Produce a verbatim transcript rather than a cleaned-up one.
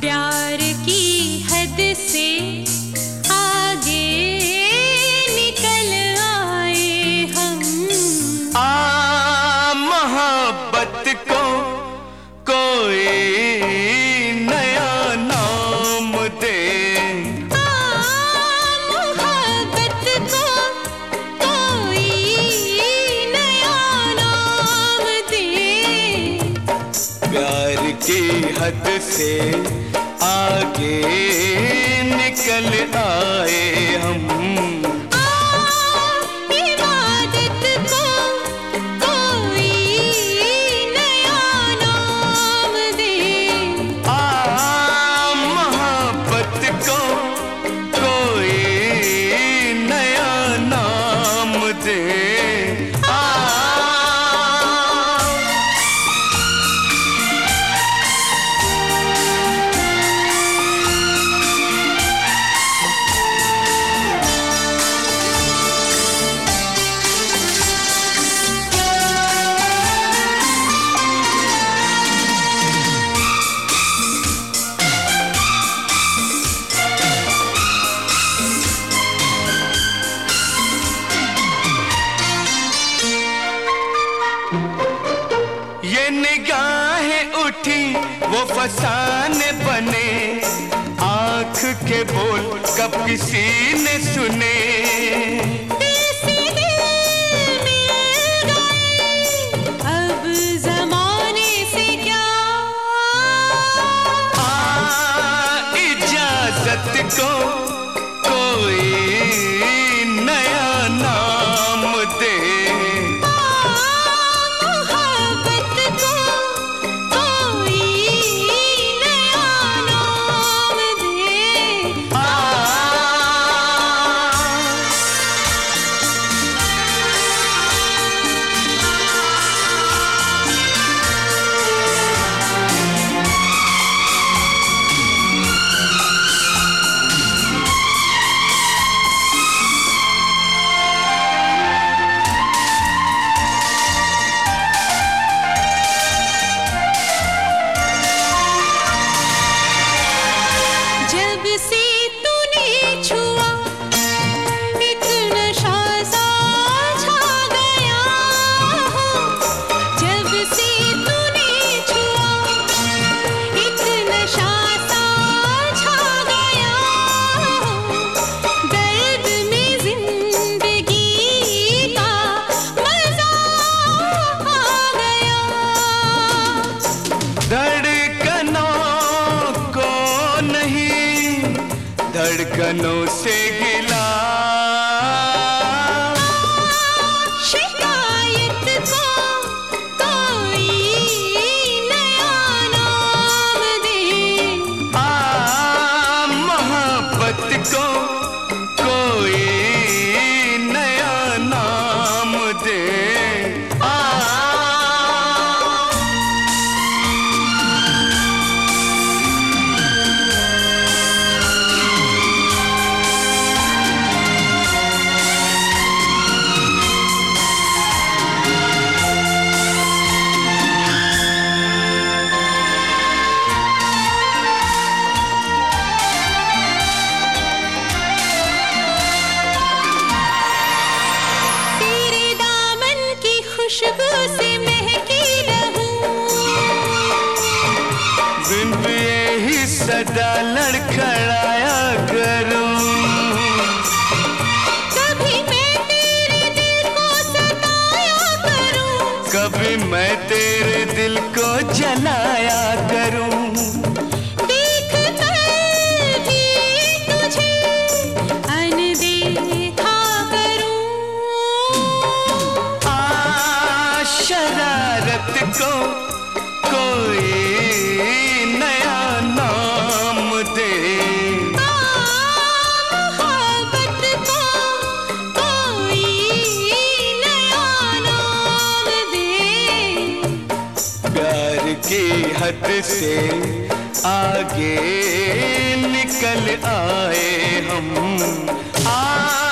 प्यार की हद से आगे निकल आए हम। आ मोहब्बत को कोई नया नाम दे। आ मोहब्बत को कोई नया नाम दे। प्यार की हद से आगे निकल आए हम। इबादत को कोई नया नाम दे। आ मोहब्बत को कोई नया नाम दे। ये निगाहें उठी वो फसाने बने, आंख के बोल कब किसी ने सुने। ऐसे दिल मिल गए अब ज़माने से क्या। आ इजाजत को कोई नया नाम दे। जब से तूने छुआ एक नशा सा छा गया हूँ। जब से तूने छुआ एक नशा सा छा गया हूँ। दर्द में जिंदगी का मजा आ गया। धड़कनों को नहीं धड़कनों से गिला। शिकायत को कोई नया नाम दे। आ मोहब्बत को कोई नया नाम दे। आ तेरे दामन की खुशबू से महकी रहूं। बिन यही सदा लड़खड़ाया करूं। कभी मैं तेरे दिल को सताया करूं। कभी मैं तेरे दिल को जलाया करूं। देख कर भी तुझे अनदेखा करूं। आ शरारत को कोई नया नाम दे। मोहब्बत को कोई नया नाम दे। प्यार की हद से आगे निकल आए हम। आ